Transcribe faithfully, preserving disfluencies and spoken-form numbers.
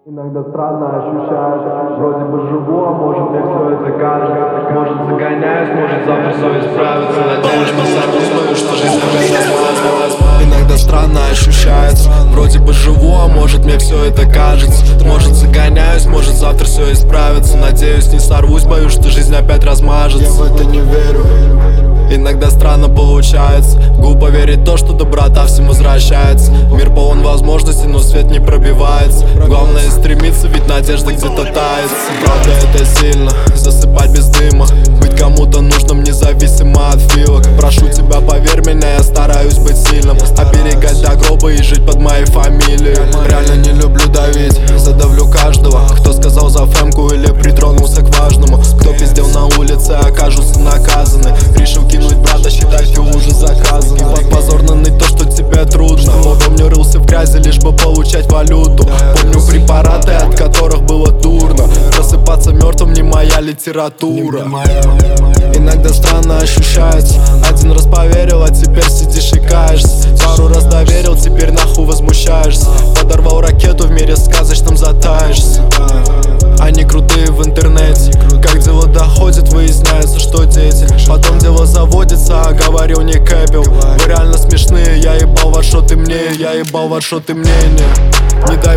Иногда странно ощущаешь, вроде бы живу, а может мне все это кажется. Может загоняюсь, может завтра все исправится. Надеюсь, что сорвусь, что жизнь опять размазалась. Иногда странно ощущается, вроде бы живу, а может мне все это кажется. Может загоняюсь, может завтра все исправится. Надеюсь, не сорвусь, боюсь, что жизнь опять размажется. Я в это не верю. Иногда странно получается, глупо верить в то, что доброта всем возвращается. Мир полон возможностей, но свет не пробивается. Главное стремиться, ведь надежда где-то тает. Правда это сильно, засыпать без дыма, быть кому-то нужным, независимо от вилок. Прошу тебя, поверь меня, я стараюсь быть сильным, оберегать до гроба и жить под моей фамилией. Реально не люблю давить, задавлю каждого, кто сказал за фэмку или притронулся к важному. Кто пиздел на улице, окажутся наказаны. Решил кинуть брата, считай, ты уже заказан. Позорно ныть то, что тебе трудно. Помню, рылся в грязи, лишь бы получать валюту. Помню препараты, от которых было дурно. Просыпаться мертвым не моя литература. Иногда странно ощущается, один раз поверил, а теперь сидишь и каешься. Пару раз доверил, теперь нахуй возмущаешься. Подорвал ракету, в мире сказочном затаешься. Они крутые в интернете, как дело доходит, выясняется, что дети. Потом дело заводится, а говорил не кэпил. Вы реально смешные, я ебал во что ты мне, я ебал во что ты мнение. Не дай